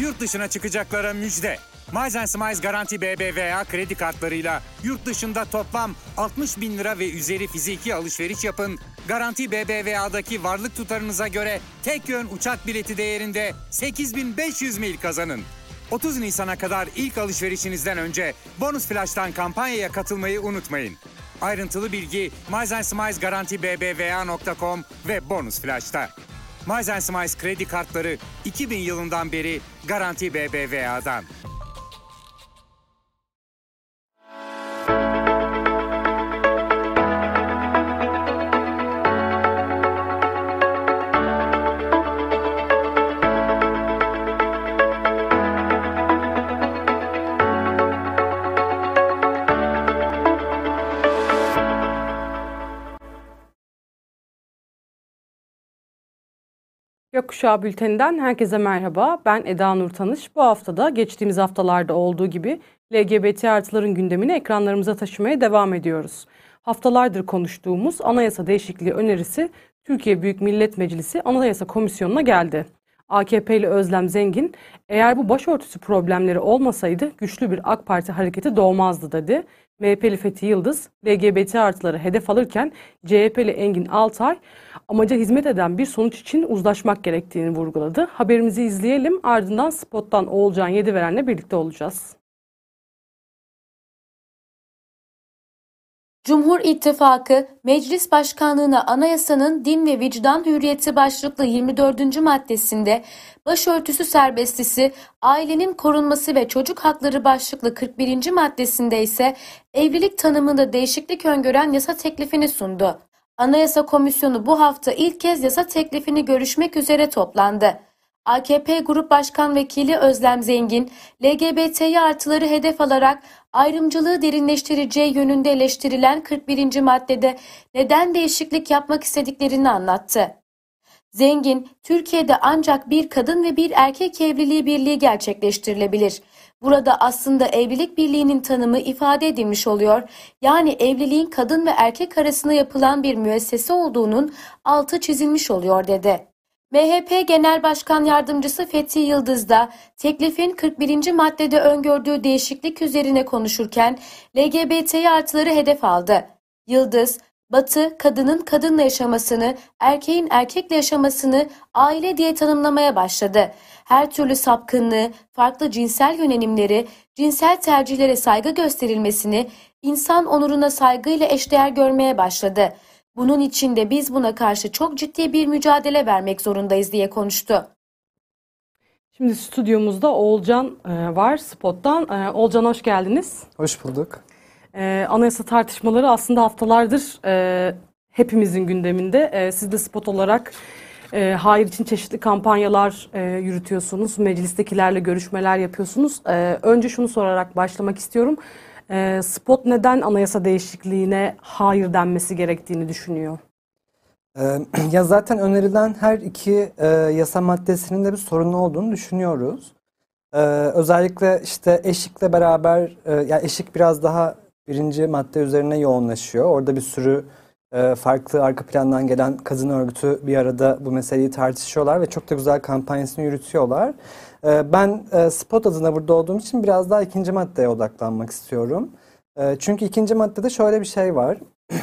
Yurt dışına çıkacaklara müjde. Miles Smiles Garanti BBVA kredi kartlarıyla yurt dışında toplam 60 bin lira ve üzeri fiziki alışveriş yapın. Garanti BBVA'daki varlık tutarınıza göre tek yön uçak bileti değerinde 8.500 mil kazanın. 30 Nisan'a kadar ilk alışverişinizden önce Bonus Flash'tan kampanyaya katılmayı unutmayın. Ayrıntılı bilgi Miles Smiles Garanti BBVA.com ve Bonus Flash'ta. Miles Smiles kredi kartları 2000 yılından beri Garanti BBVA'dan. Gökkuşağı Bülteni'nden herkese merhaba. Ben Eda Nur Tanış. Bu haftada geçtiğimiz haftalarda olduğu gibi LGBT artıların gündemini ekranlarımıza taşımaya devam ediyoruz. Haftalardır konuştuğumuz anayasa değişikliği önerisi Türkiye Büyük Millet Meclisi Anayasa Komisyonu'na geldi. AKP'li Özlem Zengin, eğer bu başörtüsü problemleri olmasaydı güçlü bir AK Parti hareketi doğmazdı dedi. MHP'li Fethi Yıldız, LGBT artıları hedef alırken CHP'li Engin Altay, amaca hizmet eden bir sonuç için uzlaşmak gerektiğini vurguladı. Haberimizi izleyelim, ardından Spot'tan Oğulcan Yediveren'le birlikte olacağız. Cumhur İttifakı, Meclis Başkanlığı'na Anayasanın Din ve Vicdan Hürriyeti başlıklı 24. maddesinde başörtüsü serbestisi, ailenin korunması ve çocuk hakları başlıklı 41. maddesinde ise evlilik tanımında değişiklik öngören yasa teklifini sundu. Anayasa Komisyonu bu hafta ilk kez yasa teklifini görüşmek üzere toplandı. AKP Grup Başkan Vekili Özlem Zengin, LGBTİ artıları hedef alarak ayrımcılığı derinleştireceği yönünde eleştirilen 41. maddede neden değişiklik yapmak istediklerini anlattı. Zengin, Türkiye'de ancak bir kadın ve bir erkek evliliği birliği gerçekleştirilebilir. Burada aslında evlilik birliğinin tanımı ifade edilmiş oluyor. Yani evliliğin kadın ve erkek arasında yapılan bir müessese olduğunun altı çizilmiş oluyor dedi. MHP Genel Başkan Yardımcısı Fethi Yıldız da teklifin 41. maddede öngördüğü değişiklik üzerine konuşurken LGBT artıları hedef aldı. Yıldız, Batı, kadının kadınla yaşamasını, erkeğin erkekle yaşamasını aile diye tanımlamaya başladı. Her türlü sapkınlığı, farklı cinsel yönelimleri, cinsel tercihlere saygı gösterilmesini, insan onuruna saygıyla eşdeğer görmeye başladı. Bunun için de biz buna karşı çok ciddi bir mücadele vermek zorundayız diye konuştu. Şimdi stüdyomuzda Oğulcan var Spot'tan. Oğulcan hoş geldiniz. Hoş bulduk. Anayasa tartışmaları aslında haftalardır hepimizin gündeminde. Siz de Spot olarak hayır için çeşitli kampanyalar yürütüyorsunuz. Meclistekilerle görüşmeler yapıyorsunuz. Önce şunu sorarak başlamak istiyorum. Spot neden anayasa değişikliğine hayır denmesi gerektiğini düşünüyor? Ya zaten önerilen her iki yasa maddesinin de bir sorunlu olduğunu düşünüyoruz. Özellikle işte eşikle beraber, yani eşik biraz daha birinci madde üzerine yoğunlaşıyor. Orada bir sürü farklı arka plandan gelen kadın örgütü bir arada bu meseleyi tartışıyorlar ve çok da güzel kampanyasını yürütüyorlar. Ben Spot adına burada olduğum için biraz daha ikinci maddeye odaklanmak istiyorum. Çünkü ikinci maddede şöyle bir şey var.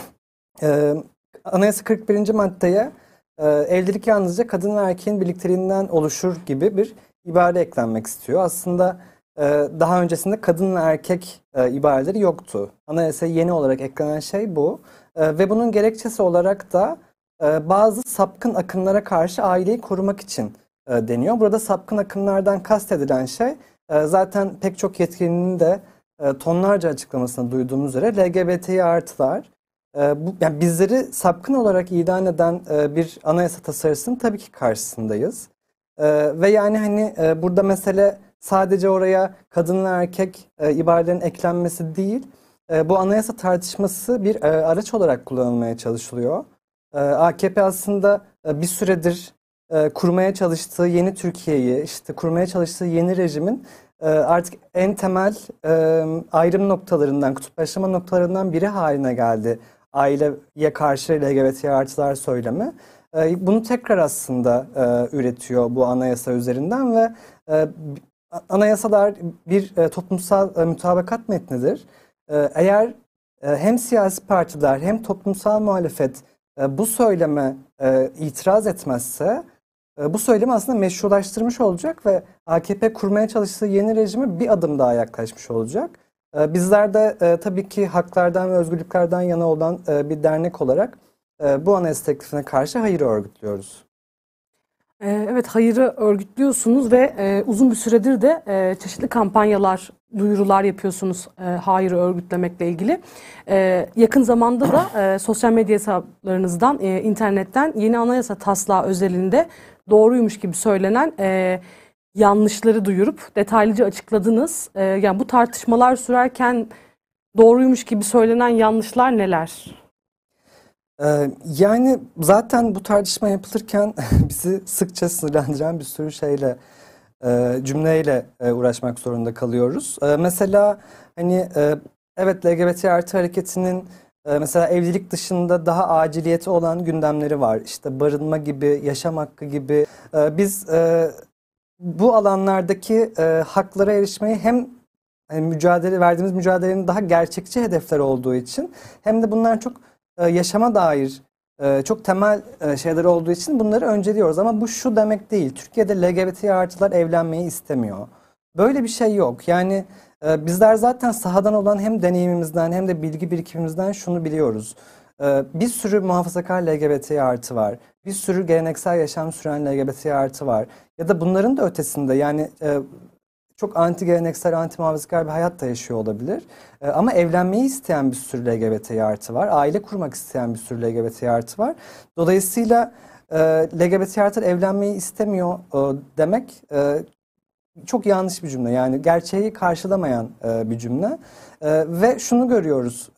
Anayasa 41. maddeye evlilik yalnızca kadın ve erkeğin birlikteliğinden oluşur gibi bir ibare eklenmek istiyor. Aslında daha öncesinde kadın ve erkek ibareleri yoktu. Anayasaya yeni olarak eklenen şey bu. Ve bunun gerekçesi olarak da bazı sapkın akımlara karşı aileyi korumak için deniyor. Burada sapkın akımlardan kastedilen şey zaten pek çok yetkilinin de tonlarca açıklamasını duyduğumuz üzere LGBTİ artılar. Yani bizleri sapkın olarak ilan eden bir anayasa tasarısının tabii ki karşısındayız. Ve yani hani burada mesele sadece oraya kadın ve erkek ibarelerin eklenmesi değil, bu anayasa tartışması bir araç olarak kullanılmaya çalışılıyor. AKP aslında bir süredir kurmaya çalıştığı yeni Türkiye'yi, işte kurmaya çalıştığı yeni rejimin artık en temel ayrım noktalarından, kutuplaşma noktalarından biri haline geldi. Aileye karşı LGBT artılar söylemi. bunu tekrar aslında üretiyor bu anayasa üzerinden ve anayasalar bir toplumsal mütabakat metnidir. Eğer hem siyasi partiler hem toplumsal muhalefet bu söyleme itiraz etmezse bu söylemi aslında meşrulaştırmış olacak ve AKP kurmaya çalıştığı yeni rejime bir adım daha yaklaşmış olacak. Bizler de tabii ki haklardan ve özgürlüklerden yana olan bir dernek olarak bu anayasa teklifine karşı hayır örgütlüyoruz. Evet, hayırı örgütlüyorsunuz ve uzun bir süredir de çeşitli kampanyalar, duyurular yapıyorsunuz hayırı örgütlemekle ilgili. Yakın zamanda da sosyal medya hesaplarınızdan, internetten yeni anayasa taslağı özelinde doğruymuş gibi söylenen yanlışları duyurup detaylıca açıkladınız. Yani bu tartışmalar sürerken doğruymuş gibi söylenen yanlışlar neler? Yani zaten bu tartışma yapılırken bizi sıkça sınırlandıran bir sürü cümleyle uğraşmak zorunda kalıyoruz. Mesela hani evet, LGBT artı hareketinin mesela evlilik dışında daha aciliyeti olan gündemleri var. İşte barınma gibi, yaşam hakkı gibi. Biz bu alanlardaki haklara erişmeyi hem verdiğimiz mücadelenin daha gerçekçi hedefler olduğu için hem de bunlar çok yaşama dair çok temel şeyler olduğu için bunları önceliyoruz. Ama bu şu demek değil. Türkiye'de LGBT artılar evlenmeyi istemiyor. Böyle bir şey yok. Yani bizler zaten sahadan olan hem deneyimimizden hem de bilgi birikimimizden şunu biliyoruz. Bir sürü muhafazakar LGBT artı var. Bir sürü geleneksel yaşam süren LGBT artı var. Ya da bunların da ötesinde yani çok anti geleneksel, anti muhafazakar bir hayat da yaşıyor olabilir. Ama evlenmeyi isteyen bir sürü LGBT artı var. Aile kurmak isteyen bir sürü LGBT artı var. Dolayısıyla LGBT artı evlenmeyi istemiyor demek çok yanlış bir cümle. Yani gerçeği karşılamayan bir cümle. Ve şunu görüyoruz.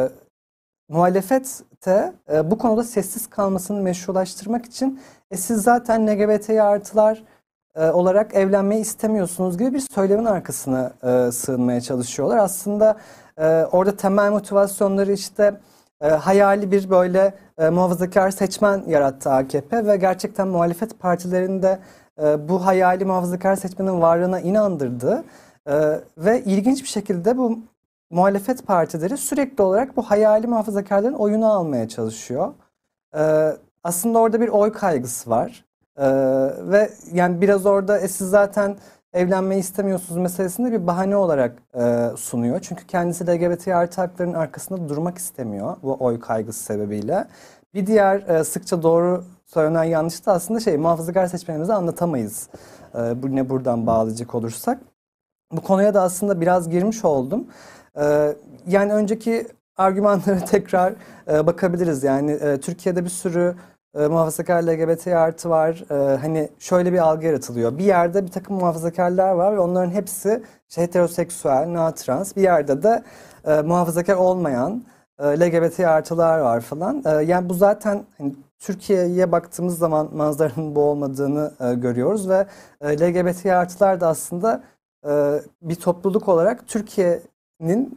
Muhalefette bu konuda sessiz kalmasını meşrulaştırmak için siz zaten LGBT artılar olarak evlenmeyi istemiyorsunuz gibi bir söylemin arkasına sığınmaya çalışıyorlar. Aslında orada temel motivasyonları işte hayali bir böyle muhafazakar seçmen yarattı AKP ve gerçekten muhalefet partilerinde bu hayali muhafazakar seçmenin varlığına inandırdı. Ve ilginç bir şekilde bu muhalefet partileri sürekli olarak bu hayali muhafazakarların oyunu almaya çalışıyor. Aslında orada bir oy kaygısı var. Ve yani biraz orada siz zaten evlenmeyi istemiyorsunuz meselesini bir bahane olarak sunuyor. Çünkü kendisi LGBT artı haklarının arkasında durmak istemiyor bu oy kaygısı sebebiyle. Bir diğer sıkça doğru söylenen yanlış da aslında muhafazakar seçmenimize anlatamayız. Buradan bağlayacak olursak. Bu konuya da aslında biraz girmiş oldum. Yani önceki argümanlara tekrar bakabiliriz. Yani Türkiye'de bir sürü muhafazakar LGBT artı var. Hani şöyle bir algı yaratılıyor. Bir yerde bir takım muhafazakarlar var ve onların hepsi heteroseksüel, na-trans. Bir yerde de muhafazakar olmayan LGBT artılar var falan. Yani bu zaten hani, Türkiye'ye baktığımız zaman manzaranın bu olmadığını görüyoruz ve LGBT artılar da aslında bir topluluk olarak Türkiye'nin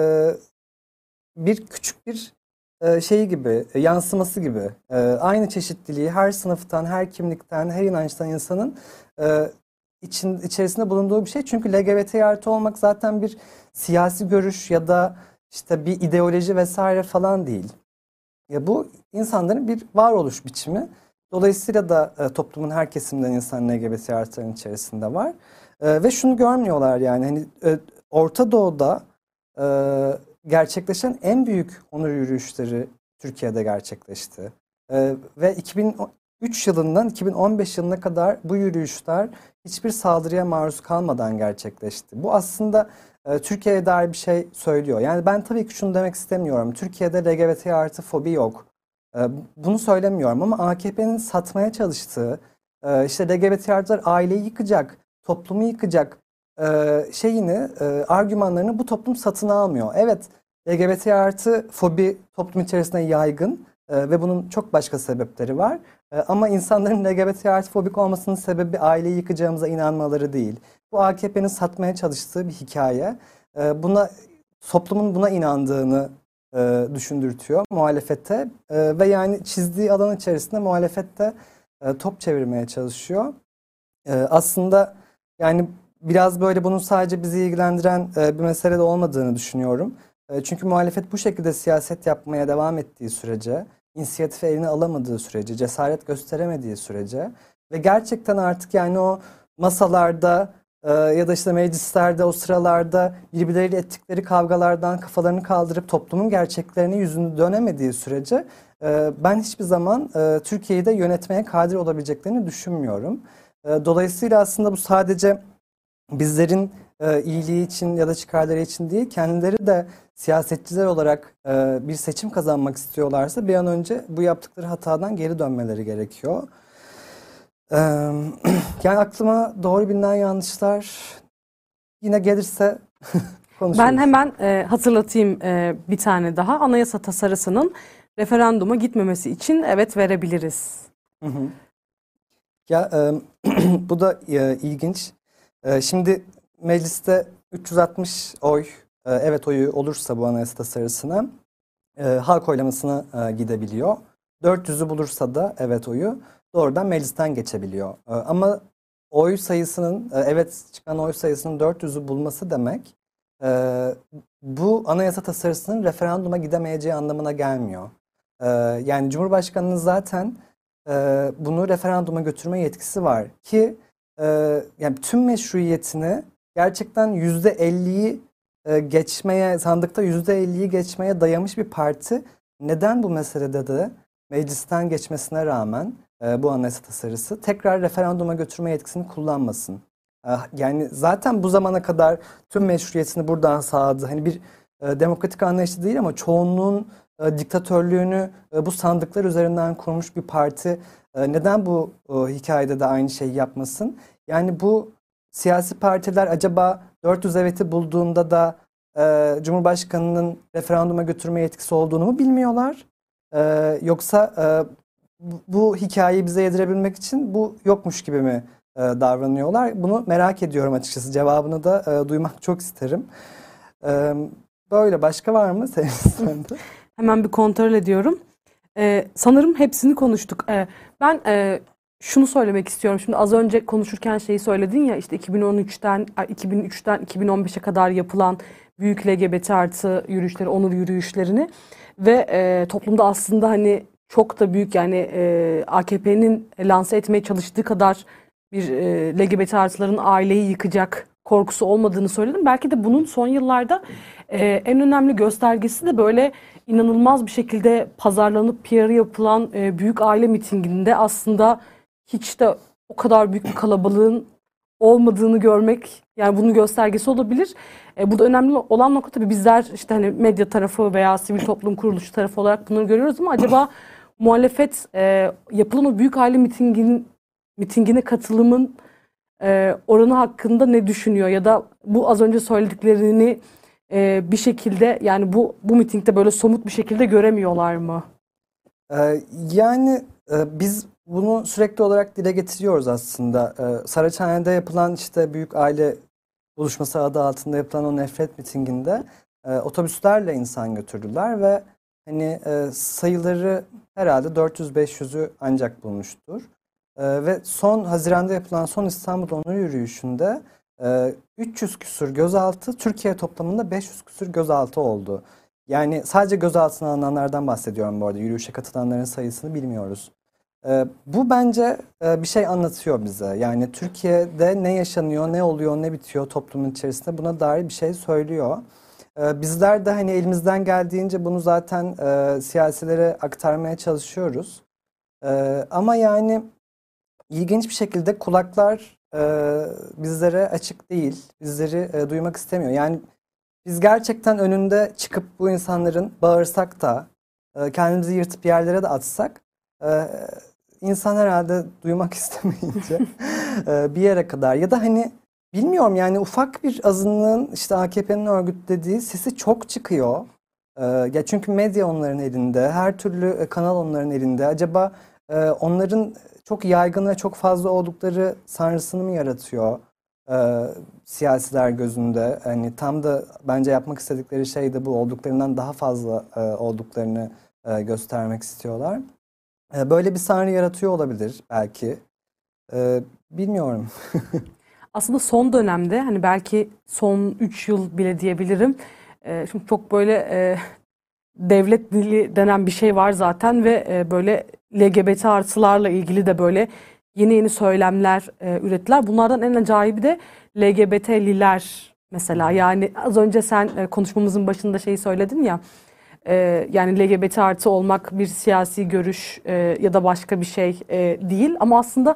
bir küçük bir şeyi gibi, yansıması gibi. Aynı çeşitliliği her sınıftan, her kimlikten, her inançtan insanın içerisinde bulunduğu bir şey. Çünkü LGBT artı olmak zaten bir siyasi görüş ya da işte bir ideoloji vesaire falan değil. Ya bu insanların bir varoluş biçimi. Dolayısıyla da toplumun her kesiminden insan LGBT artıların içerisinde var. Ve şunu görmüyorlar yani hani Orta Doğu'da gerçekleşen en büyük onur yürüyüşleri Türkiye'de gerçekleşti. Ve 2003 yılından 2015 yılına kadar bu yürüyüşler hiçbir saldırıya maruz kalmadan gerçekleşti. Bu aslında Türkiye'ye dair bir şey söylüyor. Yani ben tabii ki şunu demek istemiyorum. Türkiye'de LGBT artı fobi yok. Bunu söylemiyorum ama AKP'nin satmaya çalıştığı işte LGBT artılar aileyi yıkacak, toplumu yıkacak argümanlarını bu toplum satın almıyor. Evet, LGBT artı fobi toplum içerisinde yaygın ve bunun çok başka sebepleri var. Ama insanların LGBT artı fobik olmasının sebebi aileyi yıkacağımıza inanmaları değil. Bu AKP'nin satmaya çalıştığı bir hikaye. Toplumun buna inandığını düşündürtüyor muhalefete ve yani çizdiği alan içerisinde muhalefette top çevirmeye çalışıyor. Aslında yani biraz böyle bunun sadece bizi ilgilendiren bir mesele de olmadığını düşünüyorum. Çünkü muhalefet bu şekilde siyaset yapmaya devam ettiği sürece, inisiyatifi eline alamadığı sürece, cesaret gösteremediği sürece ve gerçekten artık yani o masalarda ya da işte meclislerde o sıralarda birbirleriyle ettikleri kavgalardan kafalarını kaldırıp toplumun gerçeklerini yüzünü dönemediği sürece ben hiçbir zaman Türkiye'yi de yönetmeye kadir olabileceklerini düşünmüyorum. Dolayısıyla aslında bu sadece bizlerin iyiliği için ya da çıkarları için değil, kendileri de siyasetçiler olarak bir seçim kazanmak istiyorlarsa bir an önce bu yaptıkları hatadan geri dönmeleri gerekiyor. Yani aklıma doğru bilinen yanlışlar yine gelirse konuşuruz. Ben hemen hatırlatayım bir tane daha. Anayasa tasarısının referanduma gitmemesi için evet verebiliriz. Hı hı. Ya bu da ilginç. Şimdi mecliste 360 oy evet oyu olursa bu anayasa tasarısına halk oylamasına gidebiliyor. 400'ü bulursa da evet oyu doğrudan meclisten geçebiliyor. Ama oy sayısının evet çıkan oy sayısının 400'ü bulması demek bu anayasa tasarısının referanduma gidemeyeceği anlamına gelmiyor. Yani Cumhurbaşkanı'nın zaten bunu referanduma götürme yetkisi var ki yani tüm meşruiyetini gerçekten %50'yi geçmeye, sandıkta %50'yi geçmeye dayamış bir parti neden bu meselede de meclisten geçmesine rağmen bu anayasa tasarısı tekrar referanduma götürme yetkisini kullanmasın? Yani zaten bu zamana kadar tüm meşruiyetini buradan sağladı. Hani bir demokratik anlayışı değil ama çoğunluğun diktatörlüğünü bu sandıklar üzerinden kurmuş bir parti neden bu hikayede de aynı şeyi yapmasın? Yani bu siyasi partiler acaba 400 eveti bulduğunda da Cumhurbaşkanı'nın referanduma götürme yetkisi olduğunu mu bilmiyorlar? Yoksa bu hikayeyi bize yedirebilmek için bu yokmuş gibi mi davranıyorlar? Bunu merak ediyorum açıkçası. Cevabını da duymak çok isterim. Böyle başka var mı senin sende? Hemen bir kontrol ediyorum. Sanırım hepsini konuştuk. Ben şunu söylemek istiyorum. Şimdi az önce konuşurken şeyi söyledin ya işte 2003'ten 2015'e kadar yapılan büyük LGBT artı yürüyüşleri, onur yürüyüşlerini ve toplumda aslında hani çok da büyük yani AKP'nin lanse etmeye çalıştığı kadar bir LGBT artıların aileyi yıkacak korkusu olmadığını söyledim. Belki de bunun son yıllarda en önemli göstergesi de böyle inanılmaz bir şekilde pazarlanıp PR'ı yapılan büyük aile mitinginde aslında hiç de o kadar büyük bir kalabalığın olmadığını görmek yani bunun göstergesi olabilir. Burada önemli olan nokta tabii bizler işte hani medya tarafı veya sivil toplum kuruluşu tarafı olarak bunları görüyoruz ama acaba muhalefet yapılan o büyük aile mitingine katılımın oranı hakkında ne düşünüyor ya da bu az önce söylediklerini bir şekilde yani bu mitingde böyle somut bir şekilde göremiyorlar mı? Yani biz bunu sürekli olarak dile getiriyoruz aslında. Saraçhane'de yapılan işte büyük aile buluşması adı altında yapılan o nefret mitinginde otobüslerle insan götürdüler ve hani sayıları herhalde 400-500'ü ancak bulmuştur. Ve son Haziran'da yapılan son İstanbul Onur Yürüyüşü'nde 300 küsur gözaltı, Türkiye toplamında 500 küsur gözaltı oldu. Yani sadece gözaltına alınanlardan bahsediyorum bu arada. Yürüyüşe katılanların sayısını bilmiyoruz. Bu bence bir şey anlatıyor bize. Yani Türkiye'de ne yaşanıyor, ne oluyor, ne bitiyor toplumun içerisinde buna dair bir şey söylüyor. Bizler de hani elimizden geldiğince bunu zaten siyasilere aktarmaya çalışıyoruz. Ama yani ilginç bir şekilde kulaklar bizlere açık değil. Bizleri duymak istemiyor. Yani biz gerçekten önünde çıkıp bu insanların bağırsak da kendimizi yırtıp yerlere de atsak insan herhalde duymak istemeyince bir yere kadar ya da hani bilmiyorum yani ufak bir azınlığın işte AKP'nin örgütlediği sesi çok çıkıyor. Ya çünkü medya onların elinde, her türlü kanal onların elinde. Acaba onların çok yaygın ve çok fazla oldukları sanrısını mı yaratıyor? siyasiler gözünde. Hani tam da bence yapmak istedikleri şey de bu, olduklarından daha fazla olduklarını göstermek istiyorlar. Böyle bir sahne yaratıyor olabilir belki. Bilmiyorum. Aslında son dönemde hani belki son 3 yıl bile diyebilirim. Şimdi çok böyle devlet dili denen bir şey var zaten ve böyle LGBT artılarla ilgili de böyle yeni söylemler ürettiler. Bunlardan en acayibi de LGBT'liler mesela. Yani az önce sen konuşmamızın başında şeyi söyledin ya. Yani LGBT artı olmak bir siyasi görüş ya da başka bir şey değil. Ama aslında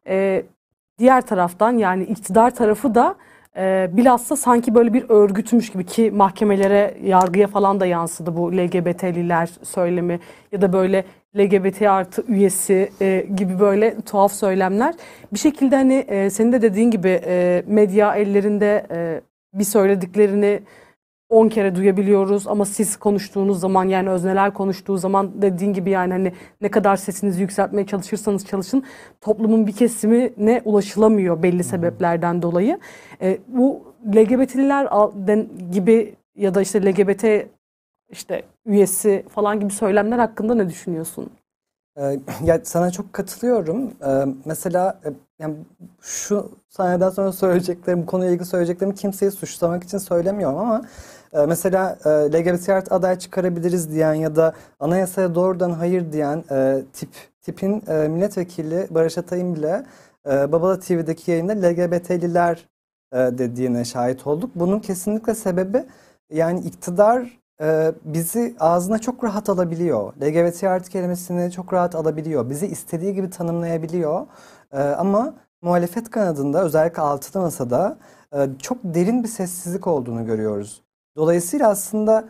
diğer taraftan yani iktidar tarafı da bilhassa sanki böyle bir örgütmüş gibi, ki mahkemelere, yargıya falan da yansıdı bu LGBT'liler söylemi ya da böyle LGBT artı üyesi gibi böyle tuhaf söylemler. Bir şekilde hani senin de dediğin gibi medya ellerinde bir söylediklerini 10 kere duyabiliyoruz ama siz konuştuğunuz zaman, yani özneler konuştuğu zaman, dediğin gibi yani hani ne kadar sesinizi yükseltmeye çalışırsanız çalışın toplumun bir kesimine ulaşılamıyor belli sebeplerden dolayı. Bu LGBT'liler gibi ya da işte LGBT işte üyesi falan gibi söylemler hakkında ne düşünüyorsun? Ya sana çok katılıyorum. Mesela yani şu sahneden sonra söyleyeceklerim, bu konuyla ilgili söyleyeceklerimi kimseyi suçlamak için söylemiyorum ama mesela LGBT artı aday çıkarabiliriz diyen ya da anayasaya doğrudan hayır diyen tipin milletvekili Barış Atay'ın bile Babala TV'deki yayında LGBT'liler dediğine şahit olduk. Bunun kesinlikle sebebi, yani iktidar bizi ağzına çok rahat alabiliyor. LGBT artı kelimesini çok rahat alabiliyor. Bizi istediği gibi tanımlayabiliyor. Ama muhalefet kanadında, özellikle altılı masada çok derin bir sessizlik olduğunu görüyoruz. Dolayısıyla aslında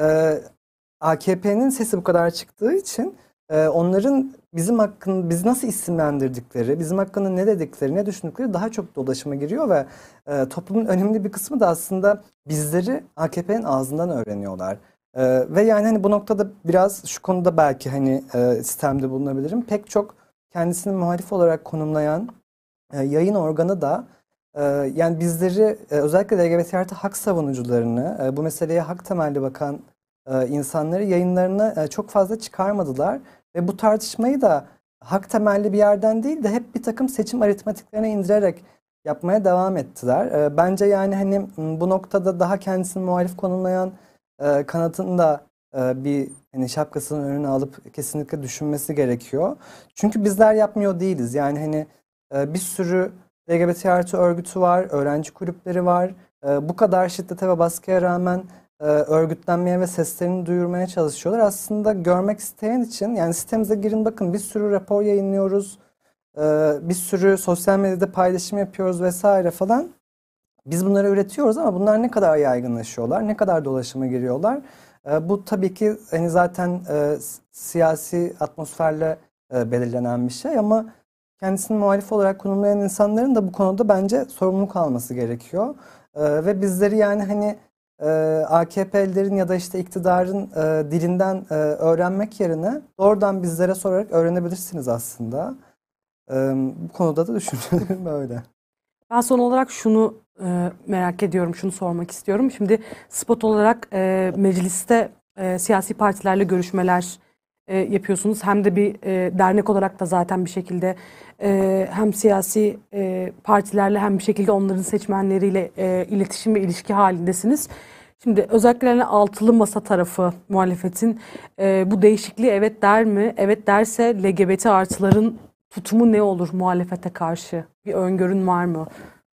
AKP'nin sesi bu kadar çıktığı için onların bizim hakkında, bizi nasıl isimlendirdikleri, bizim hakkında ne dedikleri, ne düşündükleri daha çok dolaşıma giriyor ve toplumun önemli bir kısmı da aslında bizleri AKP'nin ağzından öğreniyorlar. Ve yani hani bu noktada biraz şu konuda belki hani sistemde bulunabilirim. Pek çok kendisini muhalif olarak konumlayan yayın organı da yani bizleri, özellikle LGBT artı hak savunucularını, bu meseleye hak temelli bakan insanları yayınlarına çok fazla çıkarmadılar. Ve bu tartışmayı da hak temelli bir yerden değil de hep bir takım seçim aritmetiklerine indirerek yapmaya devam ettiler. Bence yani hani bu noktada daha kendisini muhalif konumlayan kanadın da bir hani şapkasının önüne alıp kesinlikle düşünmesi gerekiyor. Çünkü bizler yapmıyor değiliz. Yani hani bir sürü LGBT artı örgütü var, öğrenci kulüpleri var. Bu kadar şiddete ve baskıya rağmen örgütlenmeye ve seslerini duyurmaya çalışıyorlar. Aslında görmek isteyen için yani sitemize girin, bakın, bir sürü rapor yayınlıyoruz. Bir sürü sosyal medyada paylaşım yapıyoruz vesaire falan. Biz bunları üretiyoruz ama bunlar ne kadar yaygınlaşıyorlar, ne kadar dolaşıma giriyorlar. Bu tabii ki hani zaten siyasi atmosferle belirlenen bir şey ama kendisini muhalif olarak konumlayan insanların da bu konuda bence sorumluluk alması gerekiyor. Ve bizleri yani hani AKP'lilerin ya da işte iktidarın dilinden öğrenmek yerine doğrudan bizlere sorarak öğrenebilirsiniz aslında. Bu konuda da düşüncelerim böyle. Ben son olarak şunu merak ediyorum, şunu sormak istiyorum. Şimdi spot olarak mecliste siyasi partilerle görüşmeler yapıyorsunuz. Hem de bir dernek olarak da zaten bir şekilde hem siyasi partilerle hem bir şekilde onların seçmenleriyle iletişim ve ilişki halindesiniz. Şimdi özellikle hani altılı masa tarafı, muhalefetin bu değişikliği evet der mi? Evet derse LGBT artıların tutumu ne olur muhalefete karşı? Bir öngörün var mı?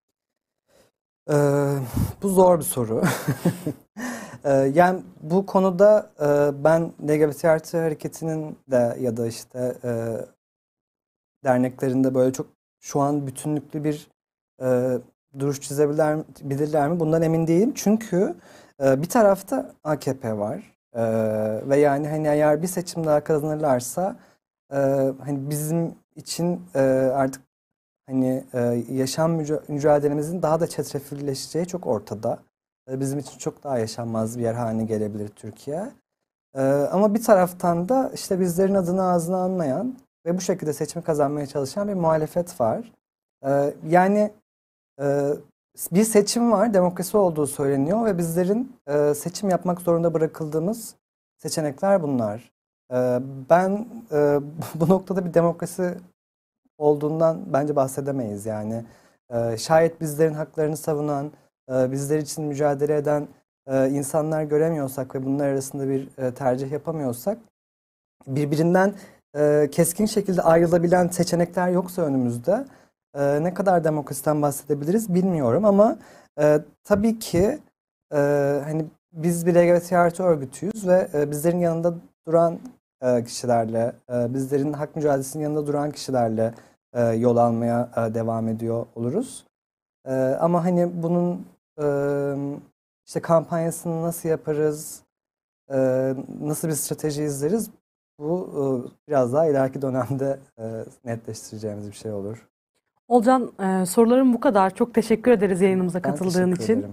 Bu zor bir soru. Yani bu konuda ben LGBT artı hareketinin de ya da işte derneklerinde böyle çok şu an bütünlüklü bir duruş çizebilirler mi? Bundan emin değilim. Çünkü bir tarafta AKP var. Ve yani hani eğer bir seçim daha kazanırlarsa hani bizim için artık hani yaşam mücadelemizin daha da çetrefilleşeceği çok ortada. Bizim için çok daha yaşanmaz bir yer haline gelebilir Türkiye. Ama bir taraftan da işte bizlerin adını ağzına almayan ve bu şekilde seçimi kazanmaya çalışan bir muhalefet var. Yani Bir seçim var, demokrasi olduğu söyleniyor ve bizlerin seçim yapmak zorunda bırakıldığımız seçenekler bunlar. Ben bu noktada bir demokrasi olduğundan bence bahsedemeyiz yani. Şayet bizlerin haklarını savunan, bizler için mücadele eden insanlar göremiyorsak ve bunlar arasında bir tercih yapamıyorsak, birbirinden keskin şekilde ayrılabilen seçenekler yoksa önümüzde ne kadar demokrasiden bahsedebiliriz bilmiyorum ama tabii ki hani biz bir LGBT artı örgütüyüz ve bizlerin yanında duran kişilerle, bizlerin hak mücadelesinin yanında duran kişilerle yol almaya devam ediyor oluruz. Ama hani bunun işte kampanyasını nasıl yaparız, nasıl bir strateji izleriz, bu biraz daha ileriki dönemde netleştireceğimiz bir şey olur. Olcan, sorularım bu kadar. Çok teşekkür ederiz yayınımıza Ben katıldığın teşekkür için. ederim.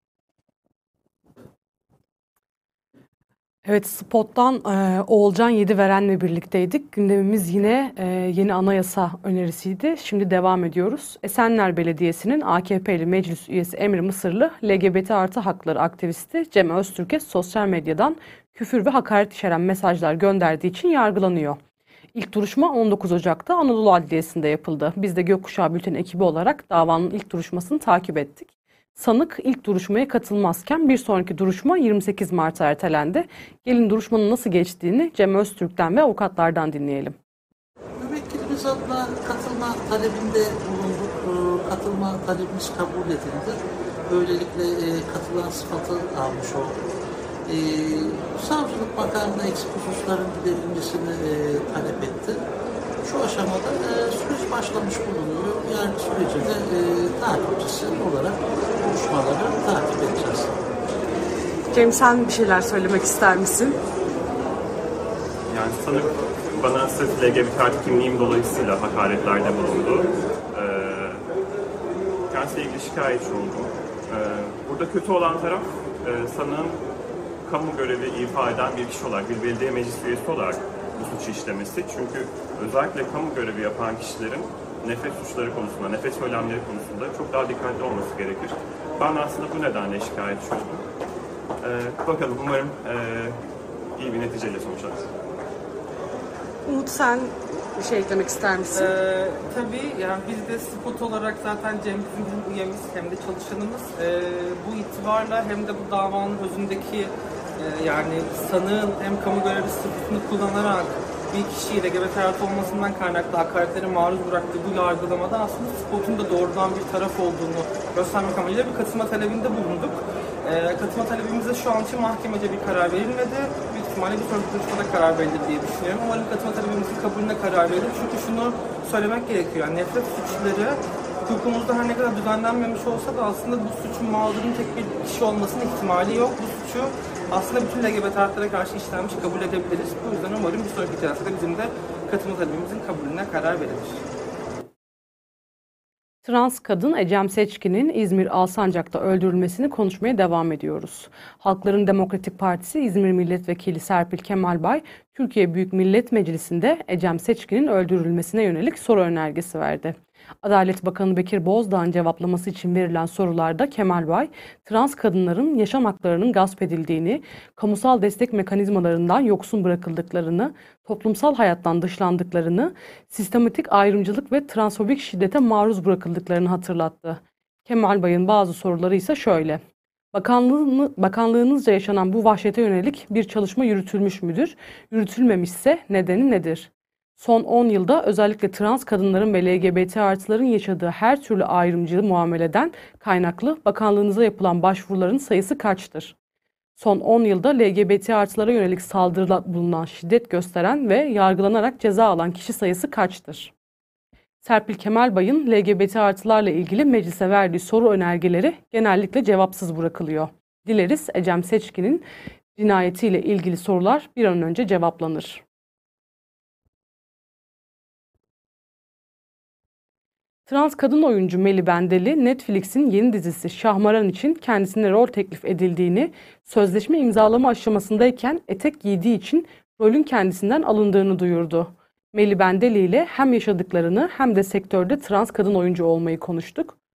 Evet, Spot'tan Oğulcan Yediveren'le birlikteydik. Gündemimiz yine yeni anayasa önerisiydi. Şimdi devam ediyoruz. Esenler Belediyesi'nin AKP'li meclis üyesi Emre Mısırlı, LGBT artı hakları aktivisti Cem Öztürk'e sosyal medyadan küfür ve hakaret içeren mesajlar gönderdiği için yargılanıyor. İlk duruşma 19 Ocak'ta Anadolu Adliyesi'nde yapıldı. Biz de Gökkuşağı Bülteni ekibi olarak davanın ilk duruşmasını takip ettik. Sanık ilk duruşmaya katılmazken bir sonraki duruşma 28 Mart'a ertelendi. Gelin duruşmanın nasıl geçtiğini Cem Öztürk'ten ve avukatlardan dinleyelim. Müvekkilimiz adına katılma talebinde bulunduk. Katılma talebimiz kabul edildi. Böylelikle katılan sıfatı almış olduk. Savcılık Bakanlığı eksik hususların giderilmesini talep etti. Şu aşamada süreç başlamış bulunuyor. Yani süreci de takipçisi olarak duruşmaları takip edeceğiz. Cem, sen bir şeyler söylemek ister misin? Yani sanık bana sırf LGBT artı kimliğim dolayısıyla hakaretlerde bulundu. Kendisiyle ilgili şikayetçi oldum. Burada kötü olan taraf sanığın kamu görevi ifa eden bir kişi olarak, bir belediye meclis üyesi olarak bu suçu işlemesi. Çünkü özellikle kamu görevi yapan kişilerin nefret suçları konusunda, nefret söylemleri konusunda çok daha dikkatli olması gerekir. Ben aslında bu nedenle şikayetçi oldum. Bakalım, umarım iyi bir neticeyle sonuçlanır. Umut, sen bir şey eklemek ister misin? Tabii, yani biz de Spot olarak zaten Cem bizim üyemiz hem de çalışanımız. Bu itibarla hem de bu davanın özündeki yani sanığın hem kamu görevlisi statüsünü kullanarak bir kişiyi LGBT artı olmasından kaynaklı hakaretlere maruz bıraktığı bu yargılamada aslında Spot'un da doğrudan bir taraf olduğunu göstermek amacıyla bir katılma talebinde bulunduk. Katılma talebimize şu an için mahkemece bir karar verilmedi. Büyük ihtimalle bir sonraki duruşmada karar verilir diye düşünüyorum. Umarım katılma talebimizin kabulüne karar verilir. Çünkü şunu söylemek gerekiyor. Yani nefret suçları hukukumuzda her ne kadar düzenlenmemiş olsa da aslında bu suçun mağdurunun tek bir kişi olmasının ihtimali yok. Bu suçu aslında bütün LGBT artılara karşı işlenmiş kabul edebiliriz. Bu yüzden umarım bir sonraki celsede bizim de katılma talebimizin kabulüne karar verilir. Trans kadın Ecem Seçkin'in İzmir Alsancak'ta öldürülmesini konuşmaya devam ediyoruz. Halkların Demokratik Partisi İzmir Milletvekili Serpil Kemalbay, Türkiye Büyük Millet Meclisi'nde Ecem Seçkin'in öldürülmesine yönelik soru önergesi verdi. Adalet Bakanı Bekir Bozdağ'ın cevaplaması için verilen sorularda Kemalbay, trans kadınların yaşam haklarının gasp edildiğini, kamusal destek mekanizmalarından yoksun bırakıldıklarını, toplumsal hayattan dışlandıklarını, sistematik ayrımcılık ve transfobik şiddete maruz bırakıldıklarını hatırlattı. Kemalbay'ın bazı soruları ise şöyle: Bakanlığınızca yaşanan bu vahşete yönelik bir çalışma yürütülmüş müdür? Yürütülmemişse nedeni nedir? Son 10 yılda özellikle trans kadınların ve LGBT artıların yaşadığı her türlü ayrımcı muameleden kaynaklı bakanlığınıza yapılan başvuruların sayısı kaçtır? Son 10 yılda LGBT artılara yönelik saldırıda bulunan, şiddet gösteren ve yargılanarak ceza alan kişi sayısı kaçtır? Serpil Kemalbay'ın LGBT artılarla ilgili meclise verdiği soru önergeleri genellikle cevapsız bırakılıyor. Dileriz Ecem Seçkin'in cinayetiyle ilgili sorular bir an önce cevaplanır. Trans kadın oyuncu Melih Bendeli, Netflix'in yeni dizisi Şahmaran için kendisine rol teklif edildiğini, sözleşme imzalama aşamasındayken etek giydiği için rolün kendisinden alındığını duyurdu. Melih Bendeli ile hem yaşadıklarını hem de sektörde trans kadın oyuncu olmayı konuştuk.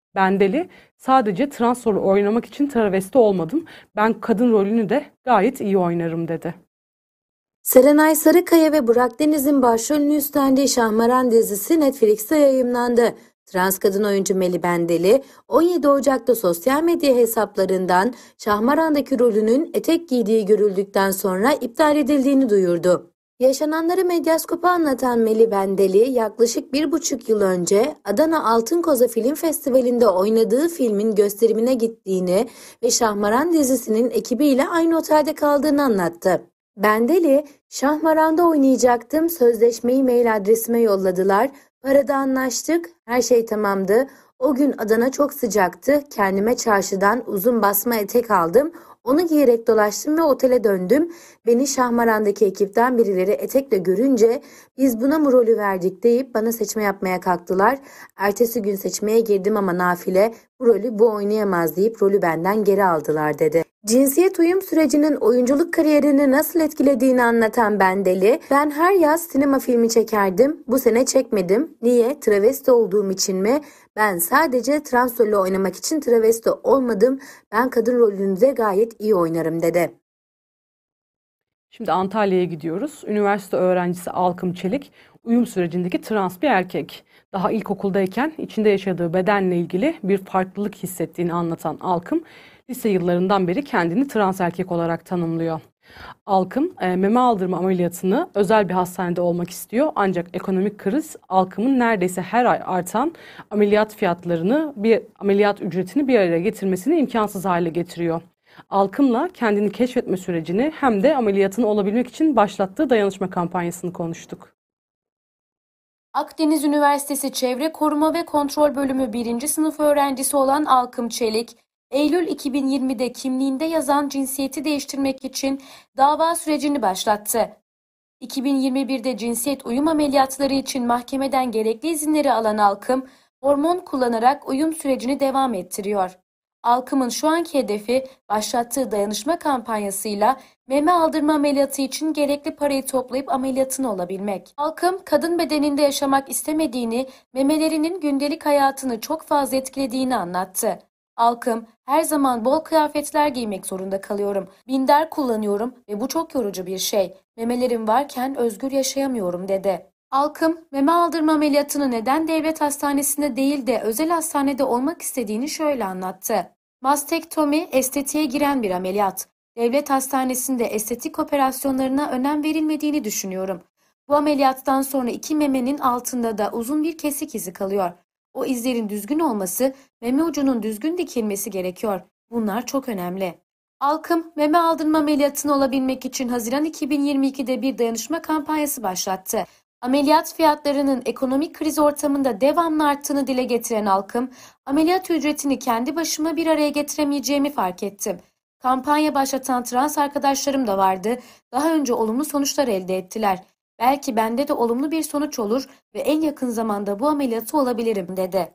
Bendeli, sadece trans rolü oynamak için travesti olmadım. Ben kadın rolünü de gayet iyi oynarım dedi. Serenay Sarıkaya ve Burak Deniz'in başrolünü üstlendiği Şahmaran dizisi Netflix'te yayımlandı. Trans kadın oyuncu Melih Bendeli, 17 Ocak'ta sosyal medya hesaplarından Şahmaran'daki rolünün etek giydiği görüldükten sonra iptal edildiğini duyurdu. Yaşananları Medyaskop'a anlatan Melih Bendeli, yaklaşık 1,5 yıl önce Adana Altın Koza Film Festivali'nde oynadığı filmin gösterimine gittiğini ve Şahmaran dizisinin ekibiyle aynı otelde kaldığını anlattı. Bendeli, Şahmaran'da oynayacaktım, sözleşmeyi mail adresime yolladılar, parada anlaştık, her şey tamamdı. O gün Adana çok sıcaktı, kendime çarşıdan uzun basma etek aldım, onu giyerek dolaştım ve otele döndüm. Beni Şahmaran'daki ekipten birileri etekle görünce biz buna mı rolü verdik deyip bana seçme yapmaya kalktılar. Ertesi gün seçmeye girdim ama nafile bu rolü bu oynayamaz deyip rolü benden geri aldılar dedi. Cinsiyet uyum sürecinin oyunculuk kariyerini nasıl etkilediğini anlatan Bendeli, ben her yaz sinema filmi çekerdim, bu sene çekmedim. Niye? Travesti olduğum için mi? Ben sadece trans rolü oynamak için travesti olmadım, ben kadın rolünde gayet iyi oynarım dedi. Şimdi Antalya'ya gidiyoruz. Üniversite öğrencisi Alkım Çelik, uyum sürecindeki trans bir erkek. Daha ilkokuldayken içinde yaşadığı bedenle ilgili bir farklılık hissettiğini anlatan Alkım, lise yıllarından beri kendini trans erkek olarak tanımlıyor. Alkım, meme aldırma ameliyatını özel bir hastanede olmak istiyor. Ancak ekonomik kriz Alkım'ın neredeyse her ay artan ameliyat ücretini bir araya getirmesini imkansız hale getiriyor. Alkım'la kendini keşfetme sürecini hem de ameliyatın olabilmek için başlattığı dayanışma kampanyasını konuştuk. Akdeniz Üniversitesi Çevre Koruma ve Kontrol Bölümü 1. sınıf öğrencisi olan Alkım Çelik, Eylül 2020'de kimliğinde yazan cinsiyeti değiştirmek için dava sürecini başlattı. 2021'de cinsiyet uyum ameliyatları için mahkemeden gerekli izinleri alan Alkım, hormon kullanarak uyum sürecini devam ettiriyor. Alkım'ın şu anki hedefi başlattığı dayanışma kampanyasıyla meme aldırma ameliyatı için gerekli parayı toplayıp ameliyatını olabilmek. Alkım, kadın bedeninde yaşamak istemediğini, memelerinin gündelik hayatını çok fazla etkilediğini anlattı. Alkım, her zaman bol kıyafetler giymek zorunda kalıyorum. Binder kullanıyorum ve bu çok yorucu bir şey. Memelerim varken özgür yaşayamıyorum dedi. Alkım, meme aldırma ameliyatını neden devlet hastanesinde değil de özel hastanede olmak istediğini şöyle anlattı. Mastektomi, estetiğe giren bir ameliyat. Devlet hastanesinde estetik operasyonlarına önem verilmediğini düşünüyorum. Bu ameliyattan sonra iki memenin altında da uzun bir kesik izi kalıyor. O izlerin düzgün olması, meme ucunun düzgün dikilmesi gerekiyor. Bunlar çok önemli. Alkım, meme aldırma ameliyatını olabilmek için Haziran 2022'de bir dayanışma kampanyası başlattı. Ameliyat fiyatlarının ekonomik kriz ortamında devamlı arttığını dile getiren Alkım, ameliyat ücretini kendi başıma bir araya getiremeyeceğimi fark ettim. Kampanya başlatan trans arkadaşlarım da vardı. Daha önce olumlu sonuçlar elde ettiler. Belki bende de olumlu bir sonuç olur ve en yakın zamanda bu ameliyatı olabilirim dedi.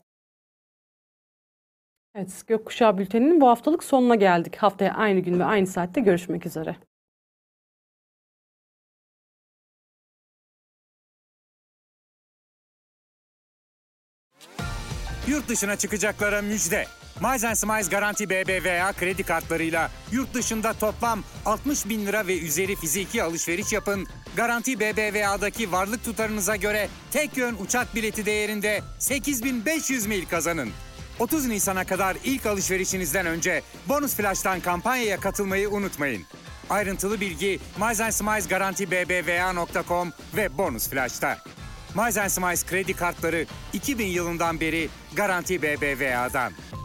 Evet, Gökkuşağı Bülteni'nin bu haftalık sonuna geldik. Haftaya aynı gün ve aynı saatte görüşmek üzere. Yurt dışına çıkacaklara müjde. Miles Smiles Garanti BBVA kredi kartlarıyla yurt dışında toplam 60.000 lira ve üzeri fiziki alışveriş yapın. Garanti BBVA'daki varlık tutarınıza göre tek yön uçak bileti değerinde 8.500 mil kazanın. 30 Nisan'a kadar ilk alışverişinizden önce Bonus Flash'tan kampanyaya katılmayı unutmayın. Ayrıntılı bilgi milesandsimilesgarantibbva.com ve Bonus Flash'ta. Miles Smiles kredi kartları 2000 yılından beri Garanti BBVA'dan.